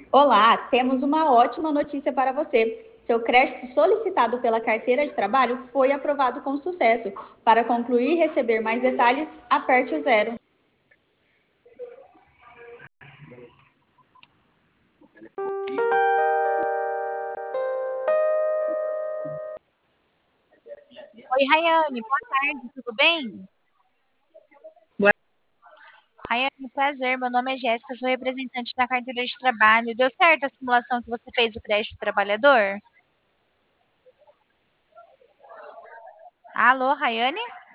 Olá, temos uma ótima notícia para você. Seu crédito solicitado pela carteira de trabalho foi aprovado com sucesso. Para concluir e receber mais detalhes, aperte o zero. Oi, Rayane, boa tarde, tudo bem? Boa- Rayane, prazer, meu nome é Jéssica, sou representante da carteira de trabalho. Deu certo a simulação que você fez do crédito trabalhador? Alô, Rayane?